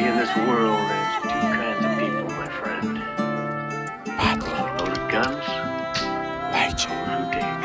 in this world there's two kinds of people, my friend. Loaded guns, those who dig.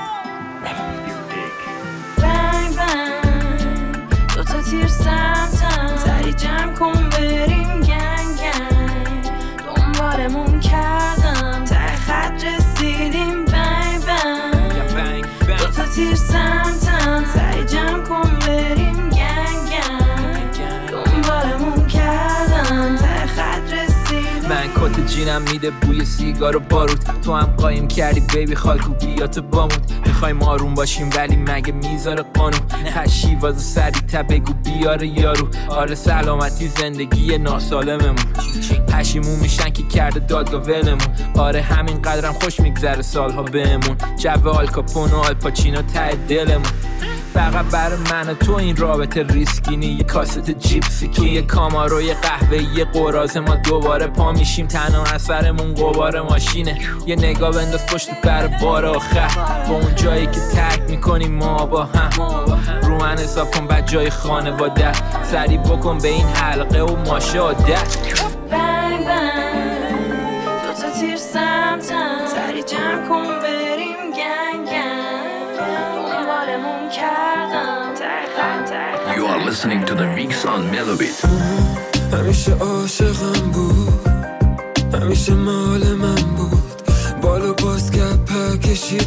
You dig. Bang bang دوتا تیر سمتم سری جمع کن بریم گنگ گنگ دنبالمون کردم ته خط رسیدیم بنگ بنگ دوتا تیر سمتم سری جمع کن بریم گنگ گنگ دنبالمون کردم ته خط رسیدیم. من کت جینم میده بوی سیگار و بارود، تو هم قایم کردی بیبی خالکو بیات بامود. میخوایم آروم باشیم ولی مگه میذاره قانون؟ هشی واسه سریع‌تر بگو بیاره یارو. آره سلامتی زندگی ناسالممون، پشیمون میشن که کرده دادگاه ولمون. آره همین قدرم خوش میگذره سالها بهمون. جو آلکاپون و آلپاچینو ته دلمون. فقط برای من و تو این رابطه ریسکی نی. یه کاست جیپسی توی کامارو، یه قهوه، یه قراز، ما دوباره پا میشیم تنها اثرمون قبار ماشینه. یه نگاه بنداز پشت پر بار آخر با اون جایی که ترک میکنیم ما با هم. رو من حساب کن بعد جای خانواده، سری بکن به این حلقه و ماشاءالله. بنگ بنگ دوتا تیر سمتم سری جمع کن بریم گنگ گنگ دنبالمون کردم You are listening to the mix on Melobit. همیشه عاشقم بود، همیشه مال من بود. بالو باز کرد پر کشید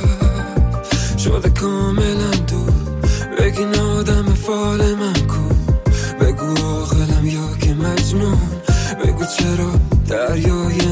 رفت، شده کاملا دور. بگین آدم فال من کو، بگو عاقلم یا که مجنون. بگو چرا دریای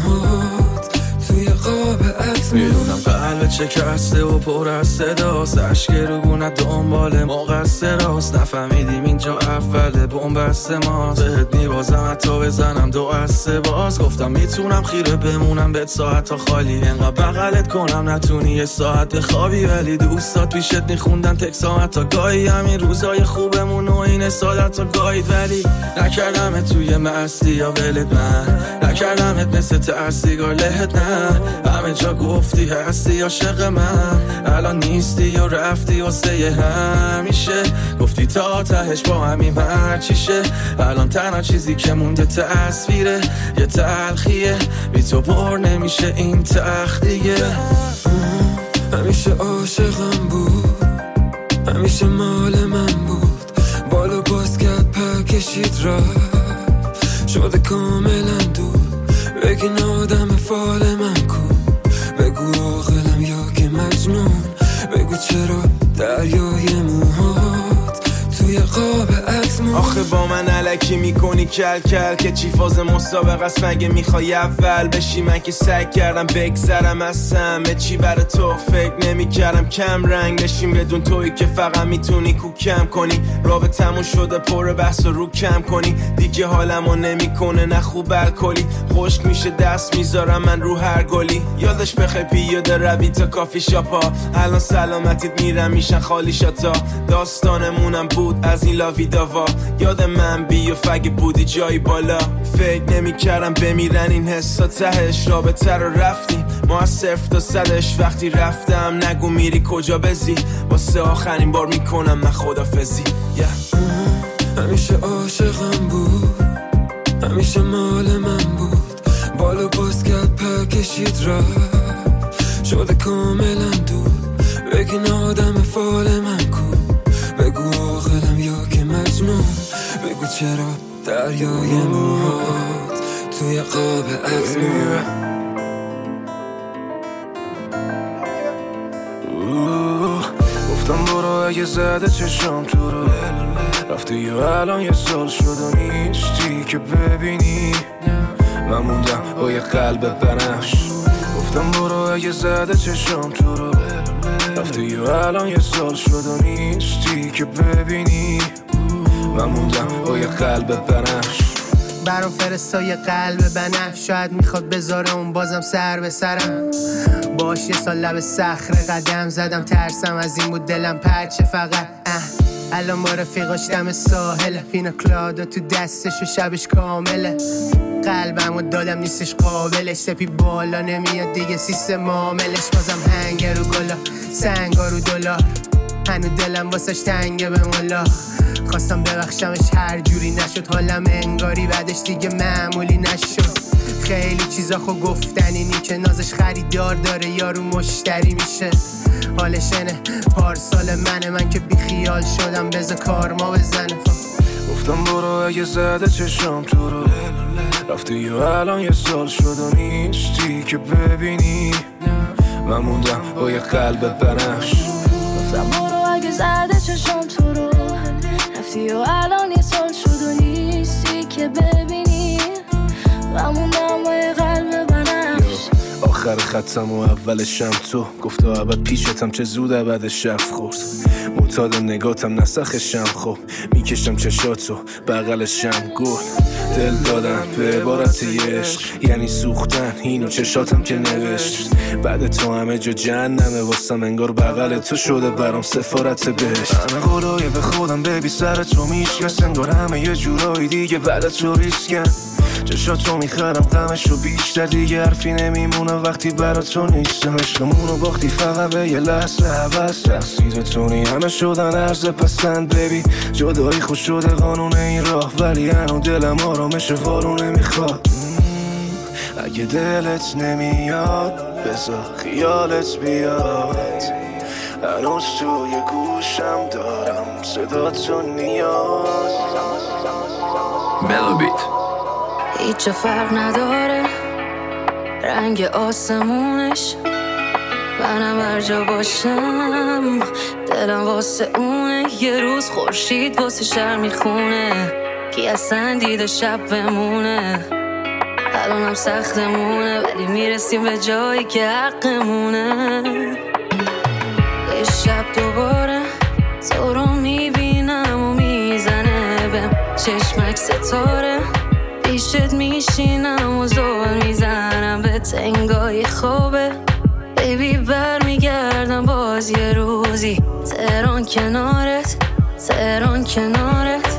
موهات توی قاب عکس میدونم قلبت شکسته و پر از صداست، اشک روگونت دنبال مقصراست. نفهمیدیم اینجا اول بنبست ماست، بهت میبازم حتی بزنم 2 از 3 باز. گفتم میتونم خیره بمونم بهت ساعت تا خالی، انقدر بغلت کنم نتونی یه ساعت بخوابی. ولی دوستات پیشت میخوندن تکسام حتی گاهی، همین روزای خوبمون و این سادت تا گاهید. ولی نکردمت توی مستی یا ولت، من نکردمت مثل ترسیگار لهت. نه همه جا گفتی هستی عاشق من، الان نیستی یا رفتی واسه همیشه. گفتی تا تهش با همین هر چیشه، الان تنها چیزی که مونده تصویره، یه تلخیه بی تو پر نمیشه این تخت دیگه. همیشه عاشقم بود، همیشه مال من بود. بالو باز کرد پر کشید رفت، شده کاملا دور. بگین آدم فال من کو، بگو عاقلم یا که مجنون. بگو چرا دریای موهات توی قاب عکس مون. آخه با من الکی میکنی کل کل که چی فاز مسابقه است؟ مگه میخوای اول بشی؟ من که سعی کردم بگذرم از همه چی، برای تو فکر نمیکردم کم رنگ بشیم بدون تویی که فقط میتونی کوکم کنی. رابطمون شده پر بحث و رو کم کنی، دیگه حالمو نمیکنه نه خوب الکلی. خشک میشه دست میذارم من رو هر گلی. یادش بخیر پیاده روی تا کافی شاپا، الان سلامتیت میرم میشن خالی شاتا. داستانمونم بود از این لاوی داوا، یاد من بی و فگ بودی جایی بالا. فکر نمیکردم بمیرن این حسا تهش، رابطه رو رفتیم ما از 0 تا 100ش. وقتی رفتم نگو میری کجا بزی، واسه آخرین بار میکنم من خدافزی. همیشه عاشقم بود، همیشه مال من بود. بالو باز کرد پر کشید رفت، شده کاملا دور. بگین آدم فال من کو، بگو عاقلم یا که مجنون. بگو چرا دریای موهات توی قاب عکس مون. گفتم برو اگه زده چشم تو رو، رفتی یا الان یه سال شد و نیستی که ببینی. من موندم با یه قلب بنفش. گفتم برو اگه زده چشم تو رو، رفتی یا الان یه سال شد و نیستی که ببینی. من موندم با یه قلب بنفش. برام فرستای قلب بنفش، شاید میخواد بذاره اون بازم سر به سرم. باش یه سال لب صخره قدم زدم، ترسم از این بود دلم پرچه فقط. الان با رفیقاش دم ساحل، پینا کلادا تو دستش و شبش کامله. قلبمو دادم نیستش قابلش، سپی بالا نمیاد دیگه سیستم معاملش. بازم هنگ رو گلا، سنگا رو دلار، هنو دلم واسش تنگه به مولا. خواستم ببخشمش هر جوری نشد، حالم انگاری بعدش دیگه معمولی نشد. خیلی چیزا خو گفتنی نی که نازش خریدار داره یارو مشتری میشه. حالش اینه پارسال من که بی خیال شدم بذار کارما بزنه. گفتم برو اگه زده چشم تو رو رفتی و الان یه سال شد و نیستی که ببینی من موندم با یه قلب بنفش. گفتم برو اگه زده چشم تو رو رفتی و الان یه سال شد و نیستی که ببینی من موندم با یه قلب بنفش. آخر خطم و اولشم تو گفت ابد پیشتم چه زود ابد شب خورد. معتاد نگاتم نسخشم خب میکشم چشاتو بغلشم گل. دل دادن به عبارت عشق یعنی سوختن اینو چشاتم که نوشت. بعد تو همه جا جهنمه واسم انگار بغل تو شده برام سفارت بهشت. همه قولای به خودم ببی سر تو میشکست انگار همه یه جورایی دیگه بعد تو ریسکن. چشاتو میخرم غمشو بیشتر دیگه حرفی نمیمونه وقتی برا تو نیستم. عشقمونو باختی فقط به یه لحظه عوض تقصیر تونی همه شدن عرض پسند ببی. جدایی خوش شده قانون این راه ولی هنو دلم آرامش وارونه میخواد. اگه دلت نمیاد بذار خیالت بیاد هنوز توی گوشم دارم صدا تو نیاد. Melobit. هیچ فرق نداره رنگ آسمونش منم هر جا باشم دلم واسه اونه. یه روز خورشید واسه شهر میخونه کی اصلا دیده شب بمونه. الانم سختمونه ولی میرسیم به جایی که حقمونه. یه شب دوباره تو رو میبینم و میزنه بهم چشمک ستاره. پیشت میشینم و زول میزنم به تنگای خوابه. بیبی برمیگردم باز یه روزی تهران کنارت تهران کنارت.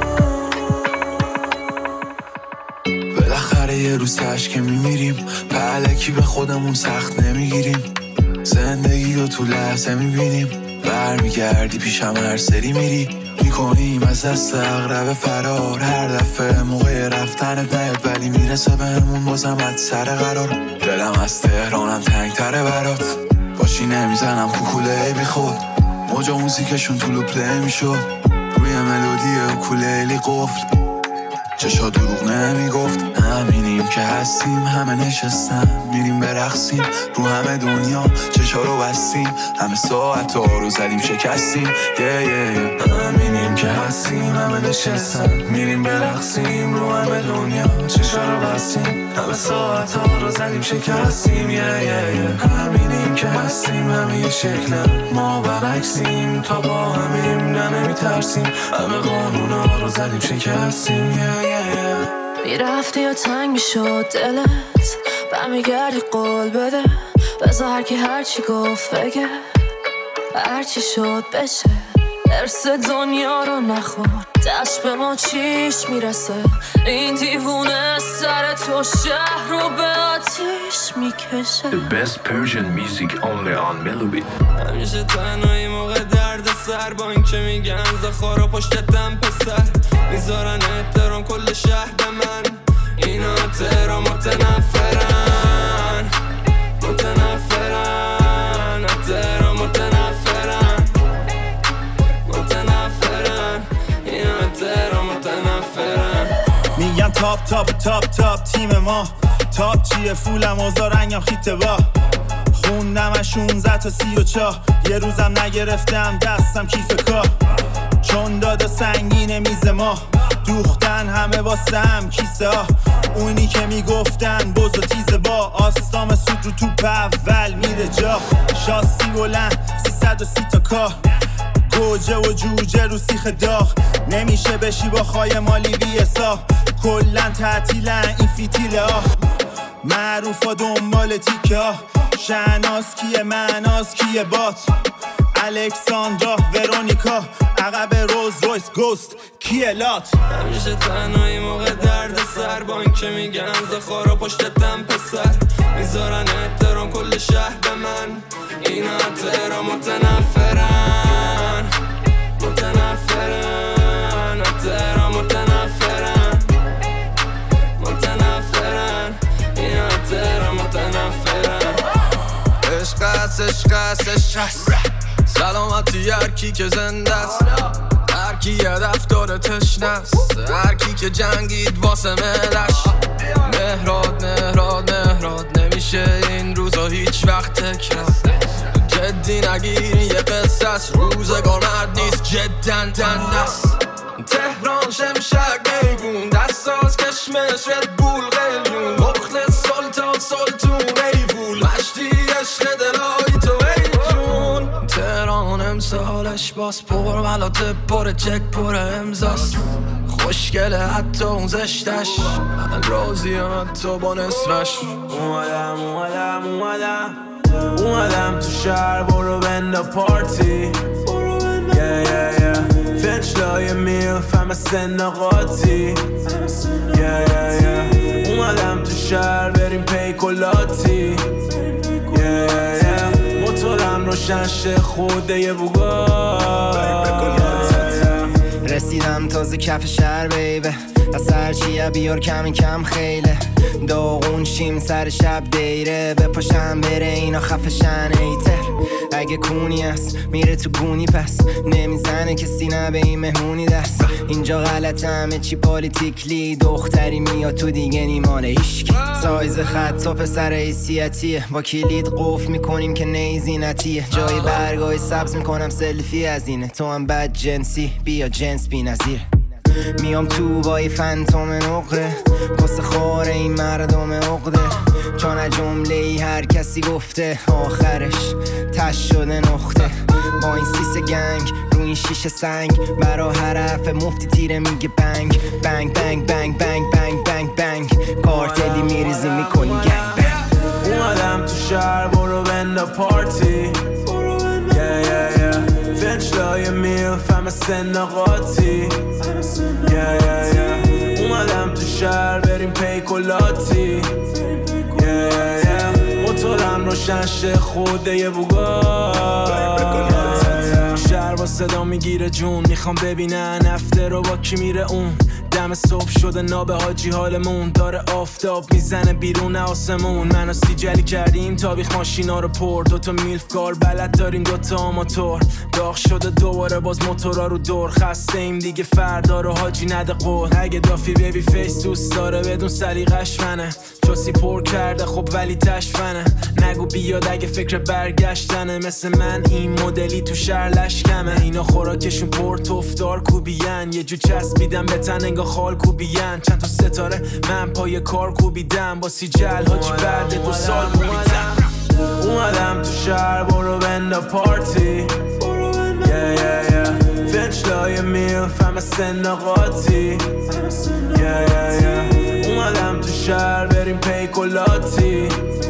بالاخره یه روز تشک میمیریم پهلکی به خودمون سخت نمیگیریم. زندگی رو تو لحظه میبینیم برمیگردی پیشم هر سری میری. میکنیم از دست اغرب فرار هر دفعه موقع رفتنت نیاد ولی میرسه بهمون بازم از سر قرار. دلم از تهرانم تنگتره برات باشی نمیزنم کوکوله بی خود. موجا موزیکشون طولو پلی میشد روی ملودی اوکولیلی قفل. چشا دروغ نمیگفت همینیم که هستیم همه نشستن میریم برقصیم رو همه دنیا چشا رو بستیم همه ساعت ها رو زدیم شکستیم. همینیم که هستیم همه نشستن میریم برقصیم رو همه دنیا چشا رو بستیم همه ساعت ها رو زدیم شکستیم. همینیم که هستیم همه یه شکلن ما برعکسیم تا با همیم نمیترسیم همه قانونا رو زدیم شکستیم. میرفتی یا تنگ میشد دلت برمیگردی قول بده بذار هر کی هرچی گفت بگه هرچی شد بشه. ارس دنیا رو نخور دست به ما چیش میرسه. این دیوونه سر تو شهر رو به آتیش میکشه. The best Persian music only on Melobit. همیشه تنهایی موقع درد سر با این که میگن زخارا پشتتم پسر میذارن احترام کل شهر به من. اینا تهران متنفرن متنفرن تهران متنفرن متنفرن اینا تهران متنفرن. میگن تاپ تاپ تاپ تاپ تیم ما تاپ چیه فولم اوزا رنگم خیته با خوندم از 16 تا 34 یه روزم نگرفتم دستم کیف کار چون داده سنگین میز ما دوختن همه واسه هم کیسه ها. اونی که میگفتن بز و تیز با آستام سود رو توپ اول میره جا. شاسی بلند 330 تا کار گوجه و جوجه رو سیخ داغ نمیشه بشی با خای مالی بیسا کلن تعطیلن این فیتیله ها معروفا دنبال تیکه ها. شهناز کیه معناز کیه بات الکساندرا ورونیکا عقب روز رویس گوست کیه لات. همیشه تنهایی موقع درد سر با این که میگن زخارا پشتتم پسر میذارن احترام کل شهر به من. اینا تهران متنفرن متنفرن عشق هست سلامتی هر کی که زنده است، هر کی هدف داره تشنست، هر کی که جنگید واسه ملش. مهراد نمیشه این روزا هیچ وقت تکرار، جدی نگیر یه قصه است، روزگار مرد نیست جدن دندست. تهران شمشک میگون دستاز کشمش ردبول قلیون، مخلص سلطون ایوول، مشتی عشق دلای تو ایجون. تهران امسالش باز پر ملات پر چک پر امزاست، خوشگله حتی اون زشتش، من راضیم حتی با نصفش. اومدم تو شهر برو بنده پارتی، فنچ لای میلف همه سن قاطی. اومدم تو شهر بریم پیکولاتی، موتورم روشن شه خوده یه بوگا. رسیدم تازه کف شهر بیبه، از هرچیه بیار کم خیله، داغون شیم سر شب دیره، بپاشم بره اینا خفشن ایتر. اگه کونی هست میره تو گونی پس نمیزنه کسی نه به این مهمونی دست. اینجا غلطه همه چی پالیتیکلی، دختری میاد تو دیگه نیمانه هیشکی. سایز خط تا پسر حیثیتیه، با کلید قفل میکنیم که نیزینتیه، جای برگای سبز میکنم سلفی از اینه، تو هم بد جنسی بیا جنس بی نظیر. میام تو با یه فنتوم نقره، قصه خاره این مردم عقده، چون جمله ای هر کسی گفته آخرش تش شده نقطه. با این سیس گنگ رو این شیشه سنگ، برا حرف مفتی تیره میگه بنگ بنگ بنگ بنگ بنگ بنگ بنگ بنگ، کارتلی میریزی میکنی گنگ بنگ. اومدم تو شهر برو بنده پارتی، فنچ لای میلف همه سن قاطی. اومدم تو شهر بریم پیکولاتی، موتورم روشن شه خوده یه بوگا. شهر با صدا میگیره جون، میخوام ببینن افته رو با کی میره اون. دم صبح شده ناب حاجی حالمون، داره آفتاب میزنه بیرون آسمون. منو سیجلی کردیم تابیخ ماشینا رو پر، دوتا میلف کار بلد داریم دوتا آماتور. داغ شده دوباره باز موتورا رو دور، خسته ایم دیگه فردا رو حاجی نده قول. اگه دافی بیبی فیس دوست داره بدون سلیقش منه، چوسی پر کرده خب ولی تشفنه. نگو بیاد اگه فکر برگشتنه، مثل من این مدلی تو شهر لشکمه. اینا خوراکشون پر توفدار کوبیان، یه جو چسبیدم به تن انگار خال کوبیان. چند تا ستاره من پای کار کوبیدم، با سیجل حاجی بعد 2 سال کوبیدم. اومدم تو شهر برو بنده پارتی، فنچ لای میلف همه سن قاطی. اومدم تو شهر بریم پیکولاتی،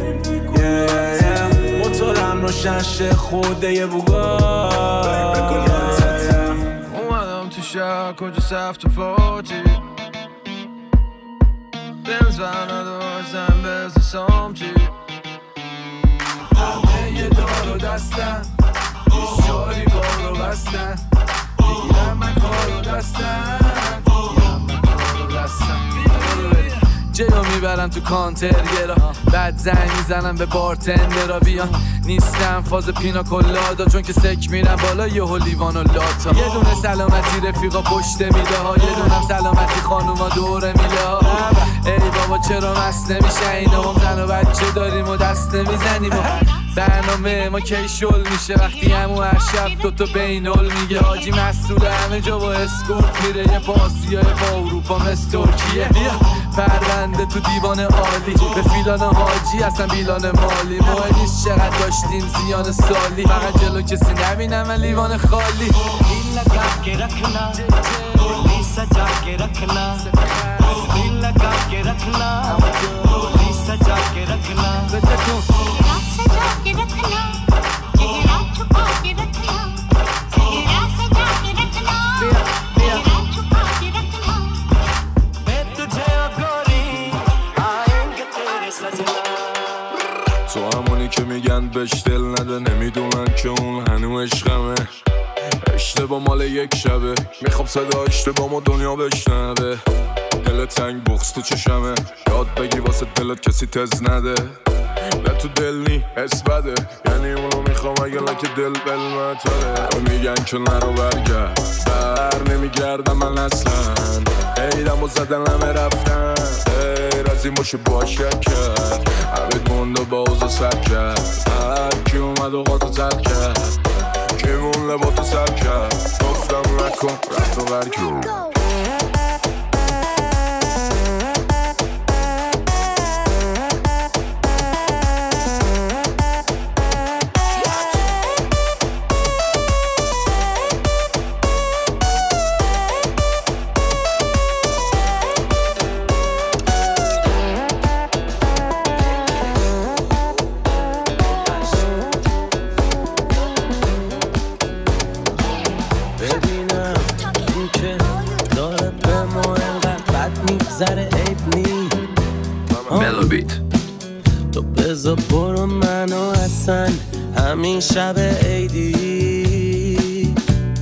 موتورم روشن شه خوده یه بوگا. اومدم تو شهر کجا سفت و فاتی، بنز و ندار زن بزن سامچی. همه یه دار و دستن، بیش جاری بارو بستن، بگیرم من کارو دستن، جلو میبرم تو کانترگرا، بعد زنگ میزنم به بارتندرا بیان. نیستم فاز پینا کلادا، چون که سک میرم بالا یهو لیوان و لاتا. یه دونه سلامتی رفیقا پشت میله ها، یه دونم سلامتی خانوما دوره میله ها. ای بابا چرا مست نمیشه اینا، ما زن و بچه داریم و دست نمیزنیم. برنامه ما کی شل میشه وقتی همون هر شب دوتا بینول میگه. حاجی مسئول همه جا با اسکورت میره، یه پاسیای با اروپا مثل ترکیه. پرونده تو دیوان عالی، به فیلان حاجی اصلا بیلان مالی. مهم نیست چقدر داشتیم زیان سالی، فقط جلو کسی نبینم من لیوان خالی. दिल लगा के रखना, डोली सजा के रखना, दिल लगा के रखना, डोली सजा के रखना, चेहरा सजा के रखना, चेहरा छुपा के रखना, चेहरा सजा के रखना, चेहरा छुपा के रखना. मैं तुझे और गोरी आएंगे तेरे सजना. تو همونی که میگن بهش دل نده، نمیدونن که اون هنو عشقمه. اشتباه مال یک شبه، میخوام صدا اشتباه ما دنیا بشنوه. دل تنگ بغض تو چشمه، یاد بگی واسه دلت کسی تز نده. نه تو دل نی حس بده، یعنی اونو میخوام اگه لکه دل بلمتره. میگن که نرو برگرد، بر نمیگردم من اصلا. ایدم و زدن همه رفتن، غیر از این باشه باشه کرد. عبید موند و باوزا سر کرد، هر کی اومد و قاطو زد کرد. کی مون لباتو سر کرد، گفتم نکن رفت و غر کرد. تو بذار برو منو اصلا همین شب عیدی.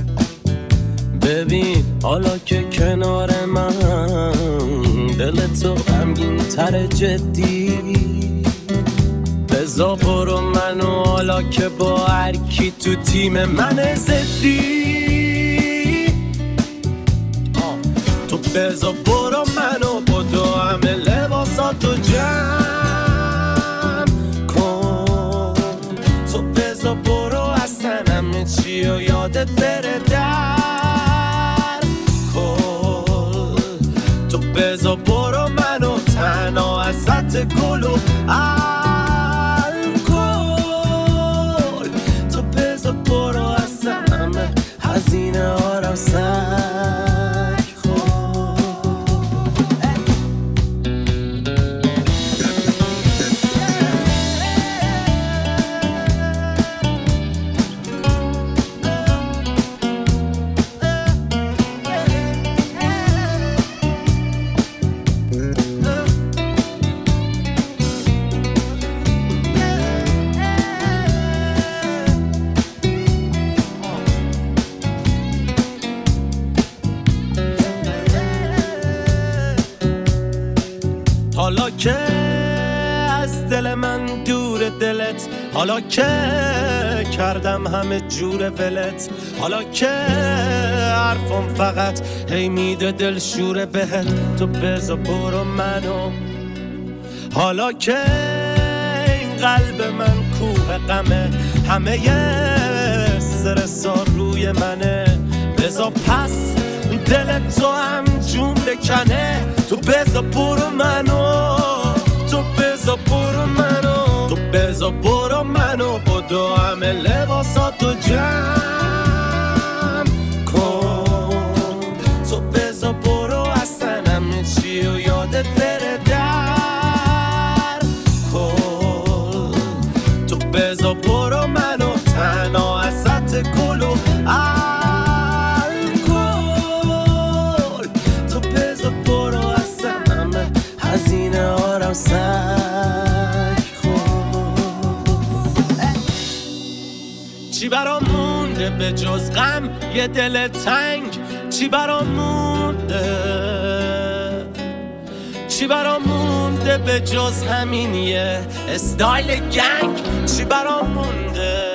ببین حالا که کنار من دل تو غمگین تر جدی. بذار برو منو حالا که با هر کی تو تیم من زدی. تو بذار برو منو بدو همه لباساتو جمع کن. تو بذار برو اصلا همه چی و یادت بره در کن. تو بذار برو منو تنها ازت گلو الکل. تو بذار برو اصلا همه هزینه ها رو حالا که از دل من دور دلت، حالا که کردم همه جور ولت، حالا که حرفم فقط هی میده دل شوره بهت. تو بذار برو منو، حالا که این قلب من کوه غمه، همه استرسا روی منه. بذار پس دل تو هم جمله کنه. تو بذار برو منو، تو بذار برو منو، تو بذار برو منو بدو همه لباساتو جمع کن. تو بذار برو اصلا همه چی و یادت بره در کن. تو بذار برو منو تنها ازت گلو هزینه آرم سک خود. چی برام مونده به جز غم یه دل تنگ؟ چی برام مونده؟ چی برام مونده به جز همین یه استایل گنگ؟ چی برام مونده؟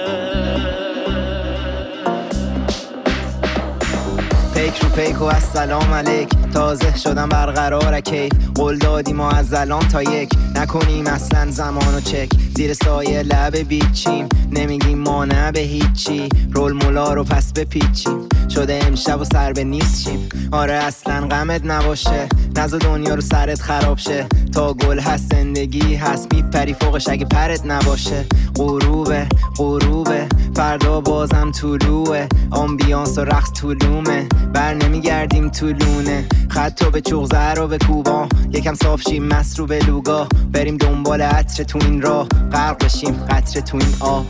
پیک رو پیک و السلام علیک، تازه شدم برقرار کیف. قول دادی ما از الان تا یک نکنیم اصلا زمانو چک. زیر سایه لب بیچیم نمیگیم ما نه به هیچی. رول مولا رو پس بپیچیم شده امشب و سر به نیست شیم. آره اصلا غمت نباشه، نزا دنیا رو سرت خراب شه. تا گل هست زندگی هست، میپری فوقش اگه پرت نباشه. غروبه غروبه فردا بازم طلوعه. آمبیانس و رقص طولومه، بر نمیگردیم طولونه. خطو به چغزه رو به کوبا، یکم صاف شیم مست رو به لوگا. بریم دنبال عطر تو این راه، غرق بشیم قطره تو این آب.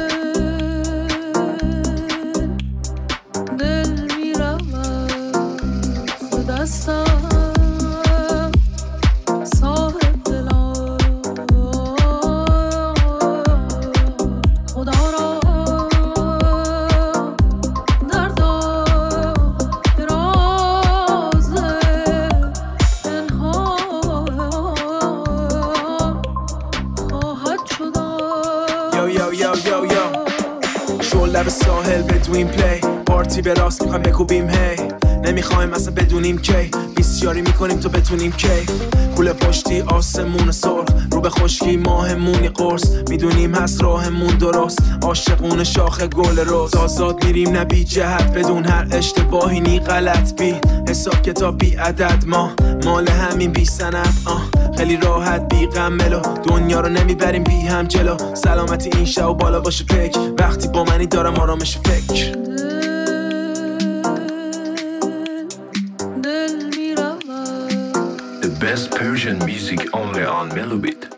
دل میرود دستم صاحب دلم، خدا را دردم که رازه پنهان خواهد شد. لب ساحل بدوین پلی پارتی به راست میخوایم بکوبیم هی نمیخوایم اصلا بدونیم کی بیسیاری میکنیم تو بتونیم کیف کوله پشتی آسمون سرخ رو به خشکی ماهمونی قرص میدونیم هست راهمون درست عاشقون شاخ گل روز آزاد میریم نه بی جهت بدون هر اشتباهی نی غلط بی حساب کتاب بی عدد ما مال همین بی سند خیلی راحت بی غم ملو دنیا رو نمیبریم بی هم جلو سلامتی این شب و بالا باشه پک وقتی با منی دارم آرامش فکر The best Persian music only on Melobit.